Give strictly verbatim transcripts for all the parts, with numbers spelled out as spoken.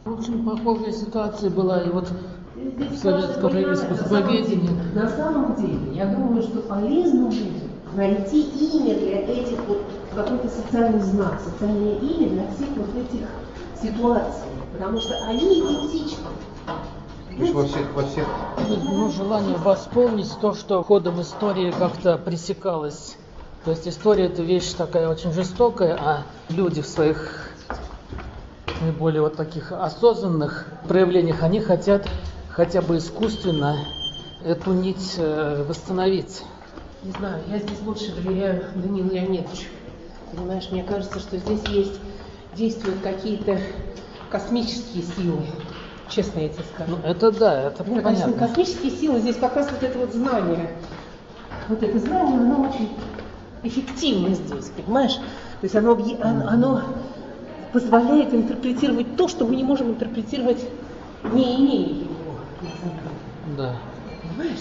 В общем, похожая ситуация была и вот в советском искусствоведении. На самом деле, я думаю, что полезно будет найти имя для этих вот, какой-то социальный знак, социальное имя для всех вот этих ситуаций, потому что они идентичны. То есть во всех, во всех... Ну, желание восполнить то, что ходом истории как-то пресекалось. То есть история — это вещь такая очень жестокая, а люди в своих наиболее вот таких осознанных проявлениях, они хотят хотя бы искусственно эту нить э, восстановить. Не знаю, я здесь больше доверяю Данилу Леонидовичу. Понимаешь, мне кажется, что здесь есть, действуют какие-то космические силы. Честно я тебе скажу. Ну, это да, это Нет, понятно. конечно, космические силы, здесь как раз вот это вот знание. Вот это знание, оно очень эффективно здесь, понимаешь? То есть оно, оно, оно позволяет интерпретировать то, что мы не можем интерпретировать, не имея его. Да. Понимаешь?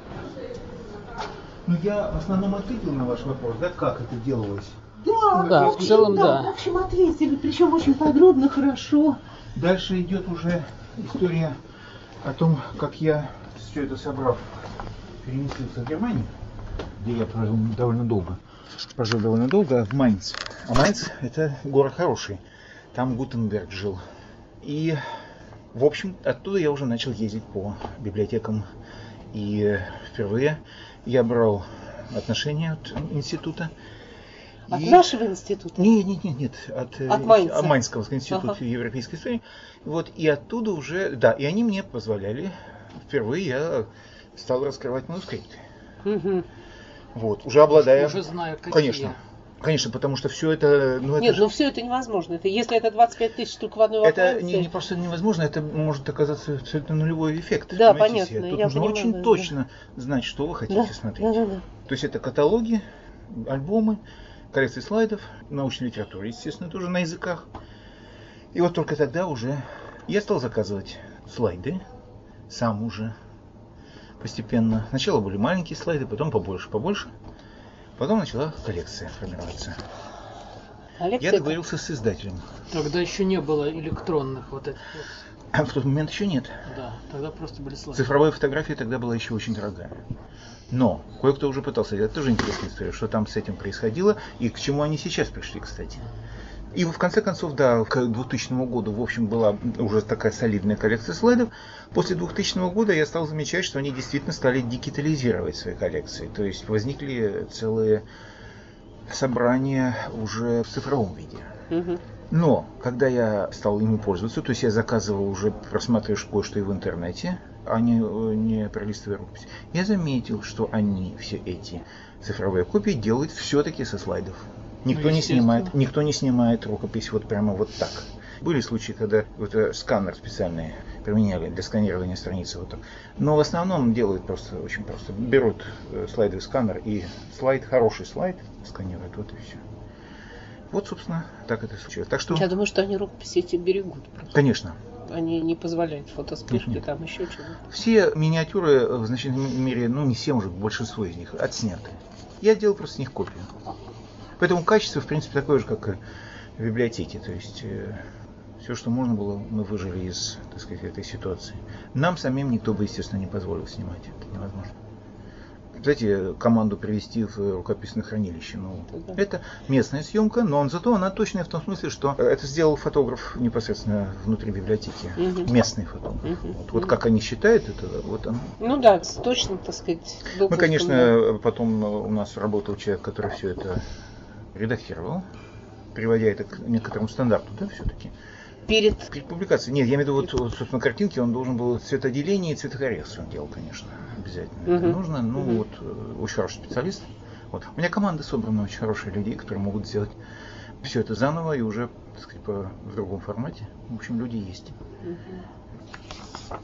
Ну, я в основном ответил на ваш вопрос, да, как это делалось? Да, Да, в, в общем, целом, да, да. В общем, ответили, причем очень подробно, хорошо. Дальше идет уже история о том, как я все это собрал, переместился в Германию, где я прожил довольно долго. Прожил довольно долго в Майнц. А Майнц — это город хороший. Там Гутенберг жил. И, в общем, оттуда я уже начал ездить по библиотекам. И впервые я брал отношения от института. От И... нашего института? Нет, нет, нет, нет, от, от Майнца. от Майнского института ага. европейской истории. Вот, и оттуда уже, да, и они мне позволяли, впервые я стал раскрывать манускрипты. Угу. Вот, уже обладая... Уже знаю, какие. Конечно, конечно, потому что все это... Ну, это нет, же... ну все это невозможно. Это, если это двадцать пять тысяч только в одной вакансии... Это не, не просто невозможно, это может оказаться абсолютно нулевой эффект. Да, понимаете? понятно. Тут я нужно понимаю, очень да, точно знать, что вы хотите да, смотреть. Да, да, да. То есть это каталоги, альбомы, коллекции слайдов, научной литературы, естественно, тоже на языках. И вот только тогда уже я стал заказывать слайды, сам уже постепенно. Сначала были маленькие слайды, потом побольше, побольше. Потом начала коллекция формироваться. Коллекция... Я договорился с издателем. Тогда еще не было электронных вот этих вот. А в тот момент еще нет. Да, тогда просто были слайды. Цифровая фотография тогда была еще очень дорогая. Но кое-кто уже пытался, это тоже интересная история, что там с этим происходило и к чему они сейчас пришли, кстати. И в конце концов, да, к двухтысячному году, в общем, была уже такая солидная коллекция слайдов. После двухтысячного года я стал замечать, что они действительно стали дигитализировать свои коллекции. То есть возникли целые собрания уже в цифровом виде. Угу. Но когда я стал ими пользоваться, то есть я заказывал уже, просматриваешь кое-что и в интернете, а не, не пролистывая рукопись, я заметил, что они, все эти цифровые копии, делают все-таки со слайдов. Никто Ну, не снимает, никто не снимает рукопись вот прямо вот так. Были случаи, когда вот сканер специальный применяли для сканирования страницы вот так. Но в основном делают просто очень просто. Берут слайдовый сканер и слайд, хороший слайд, сканируют, вот и все. Вот, собственно, так это случилось. Так что... Я думаю, что они рукописи эти берегут. Просто. Конечно. Они не позволяют фотоспешки, Нет, там еще чего-то. Все миниатюры, в значительной мере, ну не все, может, большинство из них отсняты. Я делал просто с них копию. Поэтому качество, в принципе, такое же, как и в библиотеке. То есть э, все, что можно было, мы выжили из, так сказать, этой ситуации. Нам самим никто бы, естественно, не позволил снимать. Это невозможно. Знаете, команду привести в рукописное хранилище. Ну, да. Это местная съемка, но он, зато она точная в том смысле, что это сделал фотограф непосредственно внутри библиотеки. Угу. Местный фотограф. Угу. Вот, вот как они считают это, вот он. Ну да, точно, так сказать. Мы, конечно, потом у нас работал человек, который все это редактировал, приводя это к некоторому стандарту, да, все-таки. Перед... Перед публикацией. Нет, я имею в виду, вот, вот, собственно, картинки он должен был цветоделение и цветокоррекцию он делал, конечно, обязательно. Uh-huh. Это нужно, ну, uh-huh. вот, очень хороший специалист. Вот. У меня команда собрана очень хорошие людей, которые могут сделать все это заново и уже, так сказать, по, в другом формате. В общем, люди есть. Uh-huh.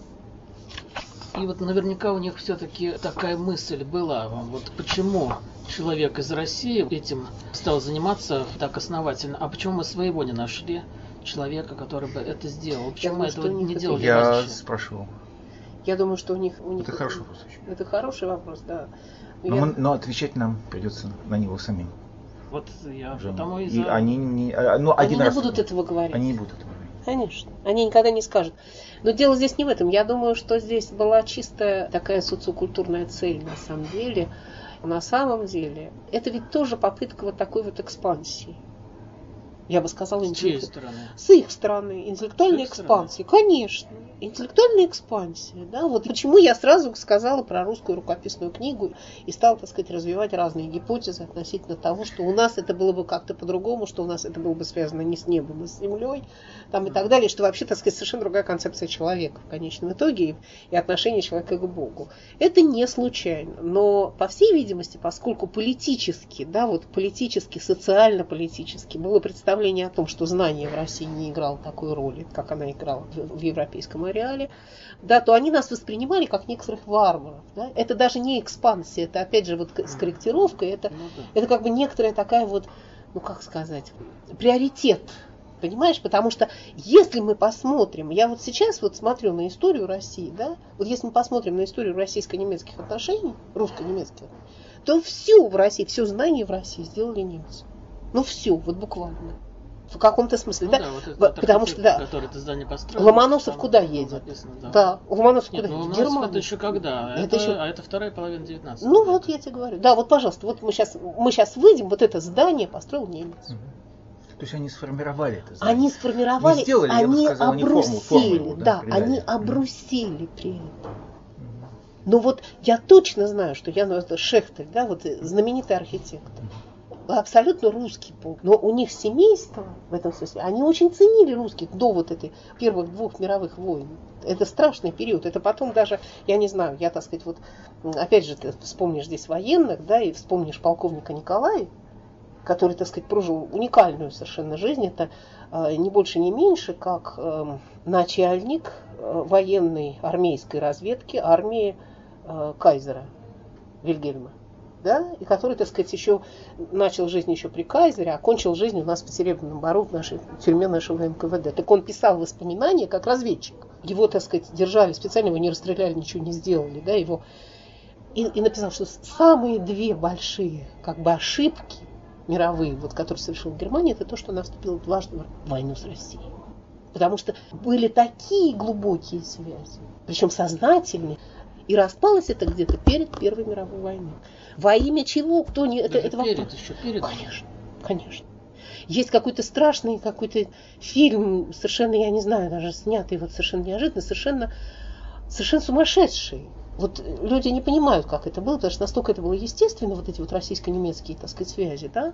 И вот наверняка у них все-таки такая мысль была, вот почему человек из России этим стал заниматься так основательно, а почему мы своего не нашли человека, который бы это сделал? Почему мы этого не делали Я раньше? спрашивал. Я думаю, что у них... У них это, это хороший вопрос. Очень. Это хороший вопрос, да. Но, я... мы, но отвечать нам придется на него самим. Вот я Уже потому и, и за... они не, ну, они один не раз будут этого говорить. Они не будут этого говорить. Конечно. Они никогда не скажут. Но дело здесь не в этом. Я думаю, что здесь была чистая такая социокультурная цель на самом деле. На самом деле, это ведь тоже попытка вот такой вот экспансии. Я бы сказала, С чьей интеллект... стороны? С их стороны. Интеллектуальной С их экспансии. Конечно. Интеллектуальная экспансия. Да? Вот почему я сразу сказала про русскую рукописную книгу и стала, так сказать, развивать разные гипотезы относительно того, что у нас это было бы как-то по-другому, что у нас это было бы связано не с небом, а с землей, там, и так далее, что вообще, так сказать, совершенно другая концепция человека в конечном итоге и, и отношение человека к Богу. Это не случайно. Но, по всей видимости, поскольку политически, да, вот политически, социально-политически было представление о том, что знание в России не играло такой роли, как она играла в, в европейском ареале, да, то они нас воспринимали как некоторых варваров. Да? Это даже не экспансия, это опять же вот с корректировкой, это, Ну да. это как бы некоторая такая вот, ну как сказать, приоритет. Понимаешь? Потому что если мы посмотрим, я вот сейчас вот смотрю на историю России, да, вот если мы посмотрим на историю российско-немецких отношений, русско-немецких, то все в России, все знание в России сделали немцы. Ну все, вот буквально. В каком-то смысле, Ну да? да, вот это В- вот Потому что, да, который это здание построил. Ломоносов там куда было едет? написано, да. Да, Ломоносов Нет, куда ну, едет? В Ломоносов Германию. это еще когда? Это Это, еще- А это вторая половина девятнадцатого Ну века. вот я тебе говорю. Да, вот, пожалуйста, вот мы сейчас, мы сейчас выйдем, вот это здание построил немец. То есть они сформировали это знание. Они сформировали, Не сделали, я бы они сказал, не форму, обрусили, формулу, да, да, придали. они Мгм. обрусили при этом. Но вот я точно знаю, что я, ну, это Шехтель, да, вот э, знаменитый архитектор, абсолютно русский был. Но у них семейство, в этом смысле, они очень ценили русских до вот этой первых двух мировых войн. Это страшный период. Это потом даже, я не знаю, я, так сказать, вот, м, опять же, ты вспомнишь здесь военных, да, и вспомнишь полковника Николая, который, так сказать, прожил уникальную совершенно жизнь. Это э, не больше, не меньше, как э, начальник э, военной армейской разведки армии э, кайзера Вильгельма. Да? И который, так сказать, еще начал жизнь еще при кайзере, а окончил жизнь у нас в Серебряном Бару, в нашей в тюрьме нашего эн ка вэ дэ. Так он писал воспоминания как разведчик. Его, так сказать, держали специально, его не расстреляли, ничего не сделали. Да? Его... И, и написал, что самые две большие как бы ошибки мировые, вот, которые совершила Германия, это то, что она вступила дважды в войну с Россией. Потому что были такие глубокие связи, причем сознательные, и распалось это где-то перед Первой мировой войной. Во имя чего? Кто не... Это, Даже это перед, вопрос. еще перед. Конечно, конечно. Есть какой-то страшный какой-то фильм, совершенно, я не знаю, даже снятый вот совершенно неожиданно, совершенно, совершенно сумасшедший. Вот люди не понимают, как это было, потому что настолько это было естественно, вот эти вот российско-немецкие, так сказать, связи, да,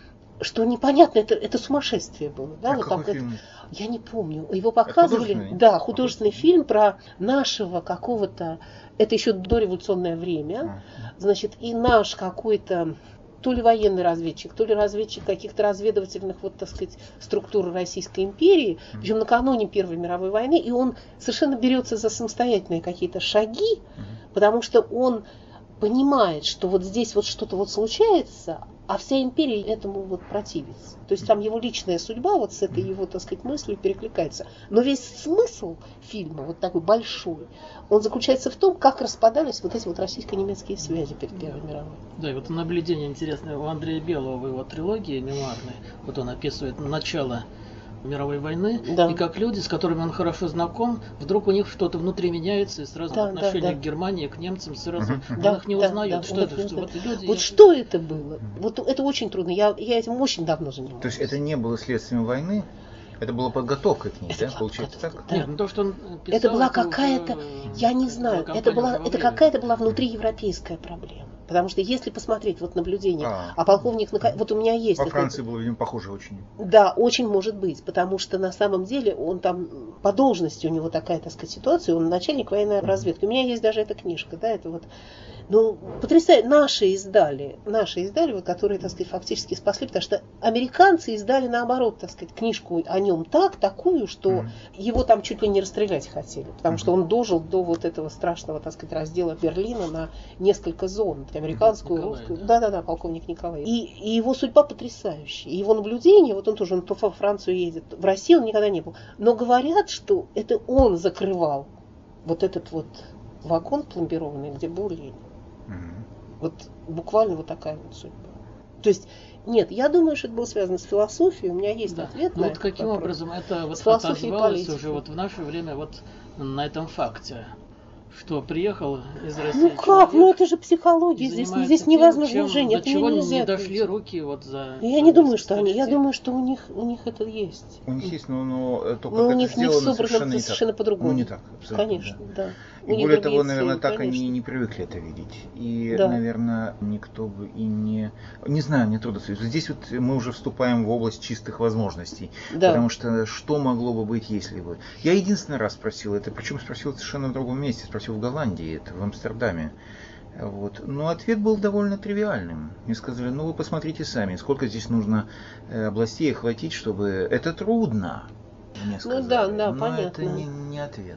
что непонятно, это, это сумасшествие было. Да, А вот какой так фильм? Это, я не помню. Его показывали. художественный? Да, художественный фильм про нашего какого-то, это еще дореволюционное время, А, значит, и наш какой-то, то ли военный разведчик, то ли разведчик каких-то разведывательных, вот, так сказать, структур Российской империи, причем накануне Первой мировой войны, и он совершенно берется за самостоятельные какие-то шаги, потому что он понимает, что вот здесь вот что-то вот случается, а вся империя этому вот противится. То есть там его личная судьба вот с этой его, так сказать, мыслью перекликается. Но весь смысл фильма, вот такой большой, он заключается в том, как распадались вот эти вот российско-немецкие связи перед Первой мировой. Да, и вот наблюдение интересное у Андрея Белого в его трилогии мемуарной. Вот он описывает начало мировой войны, Да. и как люди, с которыми он хорошо знаком, вдруг у них что-то внутри меняется, и сразу Да, отношение да, да. к Германии, к немцам сразу, Мгм. он Да, их не да, узнает. да, Что он это? их не Что, узнает. вот люди, Вот я- что это было? Вот это очень трудно. Я, я этим очень давно занималась. То есть это не было следствием войны, это была подготовка к ней, Это да, была получается подготовка, так? да. Нет, ну то, что он писал, Это была уже, какая-то, я не э, знаю, была это была, кампания это во время. какая-то была внутриевропейская проблема. Потому что если посмотреть вот наблюдение, А. а полковник, Нака- вот у меня есть... Во такой- Франции было, видимо, похоже очень. Да, очень может быть, потому что на самом деле он там, по должности у него такая, так сказать, ситуация, он начальник военной разведки. У меня есть даже эта книжка, да, это вот, ну, потрясающе, наши издали, наши издали, вот, которые, так сказать, фактически спасли, потому что американцы издали наоборот, так сказать, книжку о нем так, такую, что Мгм. его там чуть ли не расстрелять хотели, потому что он дожил до вот этого страшного, так сказать, раздела Берлина на несколько зон, американскую, Николай, русскую, да. да-да-да, полковник Николай. И, и его судьба потрясающая. И его наблюдение, вот он тоже, он то во Францию едет, в России он никогда не был. Но говорят, что это он закрывал вот этот вот вагон пломбированный, где был Ленин. Мгм. Вот буквально вот такая вот судьба. То есть, нет, я думаю, что это было связано с философией. У меня есть Да. ответ Ну на вот этот каким вопрос. образом это вот С философией отозвалось политики. уже вот в наше время вот на этом факте, что приехал из России Ну как? человек Ну это же и психология. Здесь, занимается здесь невозможно тем, чем, движение. до Это чего не не нельзя дошли ответить. руки вот за... Я за не думаю, несколько что они. Я столетий. думаю, что у них у них это есть. У них есть, но, но то, как Но у это них, у них сделано, собрано совершенно не совершенно так. по-другому. Ну, не так, абсолютно. Конечно, Да. да. И У них более другие того, наверное, цели, так конечно. они не привыкли это видеть. И, Да. наверное, никто бы и не... Не знаю, мне трудно сказать. Здесь вот мы уже вступаем в область чистых возможностей. Да. Потому что что могло бы быть, если бы... Я единственный раз спросил это, причем спросил совершенно в другом месте. Спросил в Голландии, это в Амстердаме. Вот. Но ответ был довольно тривиальным. Мне сказали, ну вы посмотрите сами, сколько здесь нужно э, областей охватить, чтобы... Это трудно, мне сказали. Ну да, да, но понятно. это не, не ответ.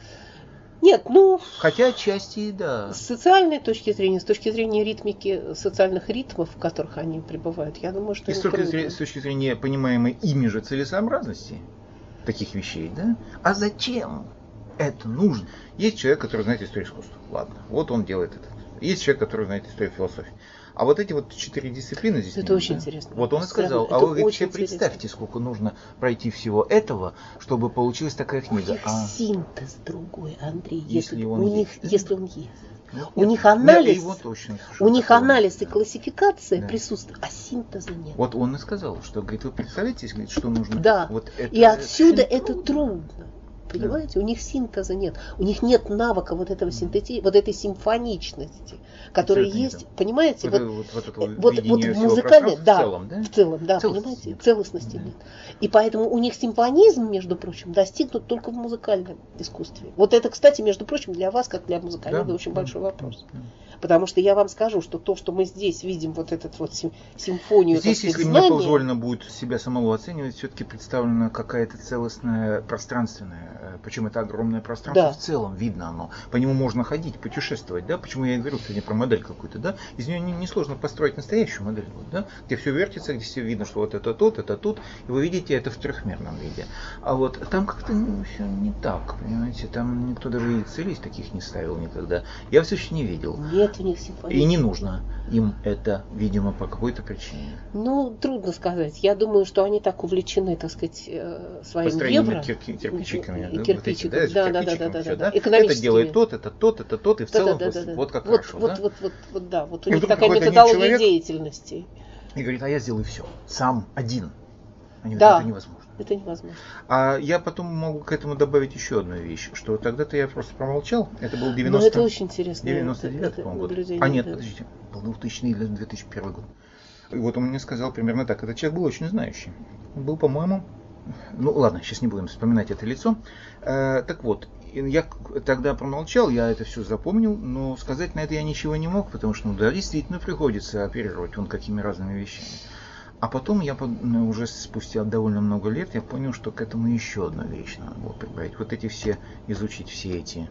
Нет, ну, Хотя отчасти и да. с социальной точки зрения, с точки зрения ритмики, социальных ритмов, в которых они пребывают, я думаю, что И с им точки, трудно. зрения, с точки зрения понимаемой ими же целесообразности таких вещей, да? А зачем это нужно? Есть человек, который знает историю искусства. Ладно, вот он делает это. Есть человек, который знает историю философии. А вот эти вот четыре дисциплины здесь... Это нет, очень да? интересно. Вот он и сказал. Это А вы очень себе представьте, сколько нужно пройти всего этого, чтобы получилась такая У книга. них А синтез другой, Андрей. Если Если, он у есть, них, да? если он есть. ну, У нет, них нет, анализ, его точно У совершенно них такого анализ нет, и да. классификация Да. присутствует, а синтеза нет. Вот он и сказал, что, говорит, вы представляете, говорит, что нужно? Да. Вот это, И отсюда очень это трудно. Понимаете, у них синтеза нет. У них нет навыка вот этого синтети, вот этой симфоничности, которая Абсолютно есть, не так. понимаете, Вот, вот, вот, вот это э, вот вот, видение вот в всего музыкальной, пространства да, в целом, да? в целом, да, Целостности понимаете, нет. целостности Да. нет. И поэтому у них симфонизм, между прочим, достигнут только в музыкальном искусстве. Вот это, кстати, между прочим, для вас, как для музыкального, Да, очень да, большой вопрос. да. Потому что я вам скажу, что то, что мы здесь видим, вот этот вот сим- симфонию, Здесь, так сказать, если мне знания, позволено будет себя самого оценивать, все-таки представлена какая-то целостная пространственная, э, причем это огромное пространство Да. в целом, видно оно, по нему можно ходить, путешествовать, да, почему я и говорю сегодня про модель какую-то, да, из нее не- несложно построить настоящую модель, вот, да, где все вертится, где все видно, что вот это тут, это тут, и вы видите это в трехмерном виде. А вот там как-то все не так, понимаете, там никто даже и целей таких не ставил никогда. Я все еще не видел. нет у них симфонии. И не нужно им это, видимо, по какой-то причине. Ну, трудно сказать. Я думаю, что они так увлечены, так сказать, э, своим Построение евро. кирпи- кирпичиками, да, вот эти, Кирпичиками, да, да, да, да, кирпичиками да, всё, да, да? да. Это делает тот, это тот, это тот, и в Да, целом да, да, вот, да. вот как вот, хорошо, вот, да? вот, вот, вот, да, вот у И них вдруг такая какой-то один методология человек- деятельности. И говорит, а я сделаю все, сам, один. Они Да. говорят, это невозможно. Это невозможно. А я потом могу к этому добавить еще одну вещь, что тогда-то я просто промолчал, это был Но девяносто... это очень интересно. девяносто девятый, это по-моему, год. наблюдение, А нет, да. подождите, был двухтысячный или две тысячи первый год. И вот он мне сказал примерно так, этот человек был очень знающий. Он был, по-моему, ну ладно, сейчас не будем вспоминать это лицо. Э, так вот, я тогда промолчал, я это все запомнил, но сказать на это я ничего не мог, потому что, ну да, действительно приходится оперировать вон какими разными вещами. А потом я уже спустя довольно много лет я понял, что к этому еще одна вещь надо было прибавить. Вот эти все, изучить все эти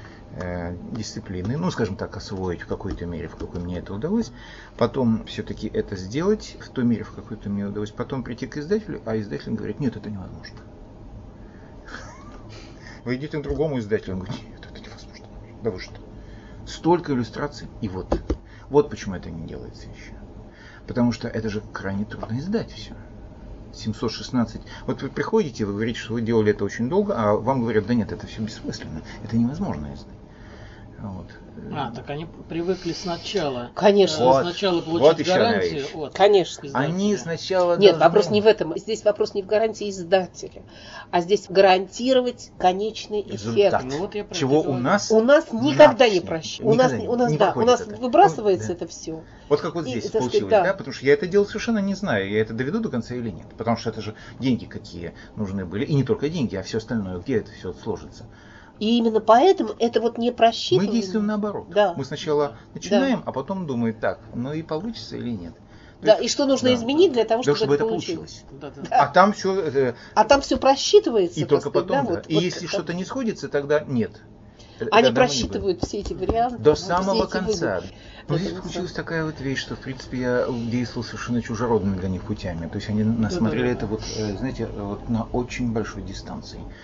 э, дисциплины, ну, скажем так, освоить в какой-то мере, в какой мне это удалось. Потом все-таки это сделать в той мере, в какой-то мне удалось. Потом прийти к издателю, а издатель говорит, нет, это невозможно. Вы идете к другому издателю, он говорит, нет, это невозможно. Да вы что? Столько иллюстраций, и вот. Вот почему это не делается еще. Потому что это же крайне трудно издать все. семьсот шестнадцать. Вот вы приходите, вы говорите, что вы делали это очень долго, а вам говорят, да нет, это все бессмысленно. Это невозможно издать. Вот. А, так они привыкли сначала. Конечно. э, Вот. Сначала получить Вот еще одна гарантию вещь. от Конечно. издателя. Они сначала Нет, должны- вопрос не в этом. Здесь вопрос не в гарантии издателя, а здесь гарантировать конечный Результат. эффект. Ну, вот я про Чего это у говорю. нас У нас никогда не вообще прощают. У нас, никогда у нас, не да, у проходит нас это. выбрасывается Да. это все. Вот как вот И, здесь так сказать, получилось, да. да. Потому что я это делал совершенно не знаю, я это доведу до конца или нет. Потому что это же деньги какие нужны были. И не только деньги, а все остальное, где это все сложится. И именно поэтому это вот не просчитывание. Мы действуем наоборот. Да. Мы сначала начинаем, а потом думаем, так, ну и получится или нет. То Да, есть- и что нужно да, изменить для того, да, чтобы, чтобы это это получилось. получилось. Да, да. А там все, А там все просчитывается. и так только сказать, потом, да, да. вот- И вот если как- что-то не сходится, тогда нет. Они Тогда мы не просчитывают все эти варианты. До вот самого все эти конца. выводы. Но Это здесь вот случилась так. такая вот вещь, что, в принципе, я действовал совершенно чужеродными для них путями. То есть они насмотрели Да-да-да. это, вот, э, знаете, вот на очень большой дистанции.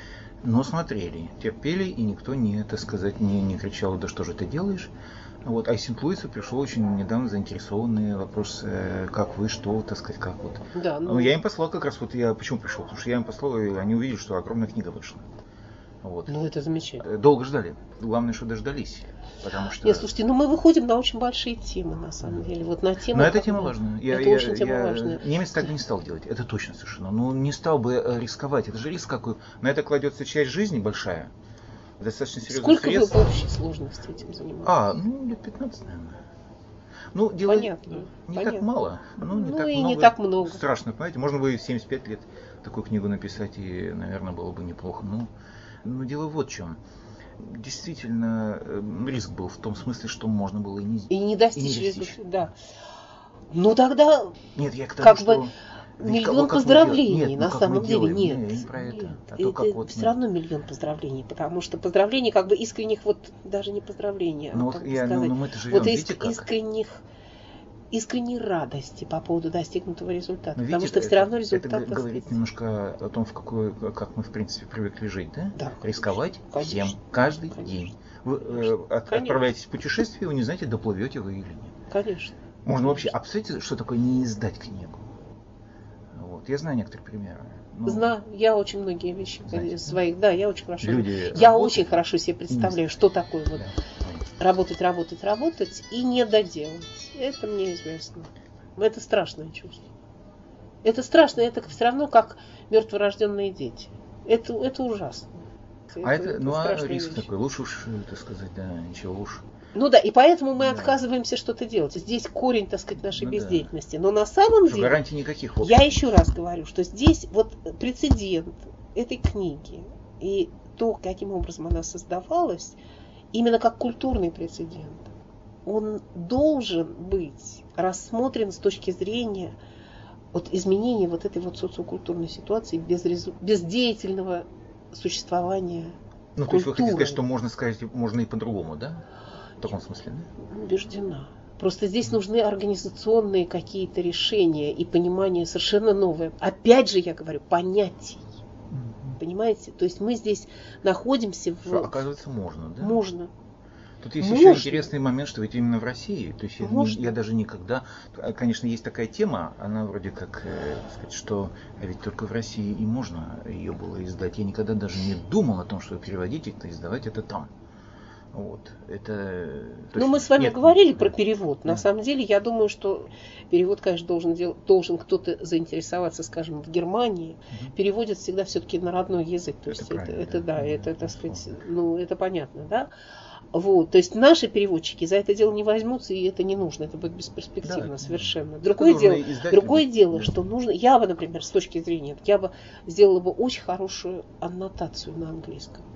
но смотрели, терпели, и никто не, так сказать, не, не кричал, да что же ты делаешь. Вот. А из Сент-Луиса пришел очень недавно заинтересованный вопрос, э, как вы, что, так сказать, как вот. Да, ну... Я им послал как раз, вот я почему пришел, потому что я им послал, и они увидели, что огромная книга вышла. Вот. Ну, это замечательно. Долго ждали. Главное, что дождались. Потому что... Нет, слушайте, ну мы выходим на очень большие темы, на самом деле. Вот на тему. Но эта тема важная. Это я, очень я, тема я... важная. Немец так бы не стал делать. Это точно совершенно. Ну, не стал бы рисковать. Это же риск какой. На это кладется часть жизни большая. Достаточно серьезных Сколько средств. вы в общей сложности этим занимаетесь? А, ну, лет пятнадцать, наверное. Ну, дело Понятно. не Понятно. так мало. Ну, не ну так и много. не так много. Страшно, понимаете. Можно бы в семьдесят пять лет такую книгу написать, и, наверное, было бы неплохо. Ну, ну дело вот в чем. Действительно, риск был в том смысле, что можно было и не, И не достичь, и не достичь. результата. Да. Ну тогда, Нет, я к тому, как что... бы, миллион поздравлений, нет, на ну, самом деле, делаем? нет. Не, не про это. Нет. А то, это как вот все мы... равно миллион поздравлений, потому что поздравлений, как бы искренних, вот даже не поздравления, ну, а как я, бы сказать, ну, мы-то живем, вот видите, иск, как? искренних, искренней радости по поводу достигнутого результата. Но, потому видите, что это, все равно результат... Это говорит немножко о том, в какую, как мы, в принципе, привыкли жить, да? Да, Рисковать конечно. всем, каждый Конечно. день. Вы э, от, Конечно. отправляетесь в путешествие, вы не знаете, доплывете вы или нет. Конечно. Можно вообще... А представляете, что такое не издать книгу? Вот. Я знаю некоторые примеры. Ну, Знаю, я очень многие вещи знаете, своих, да, я очень хорошо, люди я работают, очень хорошо себе представляю, что такое вот да. работать, работать, работать и не доделать. Это мне известно. Это страшное чувство. Это страшно, это все равно как мертворожденные дети. Это, это ужасно. А это, это ну а риск вещь. такой, лучше уж, так сказать, да, ничего уж. Ну да, и поэтому мы Да. отказываемся что-то делать. Здесь корень, так сказать, нашей Ну да. бездеятельности. Но на самом Что деле, гарантий никаких. Вот. я еще раз говорю, что здесь вот прецедент этой книги и то, каким образом она создавалась, именно как культурный прецедент, он должен быть рассмотрен с точки зрения вот изменения вот этой вот социокультурной ситуации без, резу... без деятельного существования Ну, то есть вы хотите сказать, что можно сказать, можно и по-другому, да? В таком смысле, да? Убеждена. Просто здесь нужны организационные какие-то решения и понимание совершенно новое. Опять же, я говорю, понятий. Понимаете? То есть мы здесь находимся в... Что, оказывается, можно, да? Можно. Тут есть Можно. еще интересный момент, что ведь именно в России, то есть я, не, я даже никогда, конечно, есть такая тема, она вроде как, э, сказать, что ведь только в России и можно ее было издать. Я никогда даже не думал о том, что переводить это, издавать это там. Вот. Это, Ну, мы с вами нет, говорили да. про перевод. Да. На самом деле, я думаю, что перевод, конечно, должен, дел... должен кто-то заинтересоваться, скажем, в Германии. Угу. Переводят всегда все-таки на родной язык. То Это есть это, это да. да, Да, это, да, так сказать, безусловно. ну, это понятно, да? Вот, то есть наши переводчики за это дело не возьмутся, и это не нужно, это будет бесперспективно Да. совершенно. Другое дело, другое дело, да. что нужно, я бы, например, с точки зрения, я бы сделала бы очень хорошую аннотацию на английском.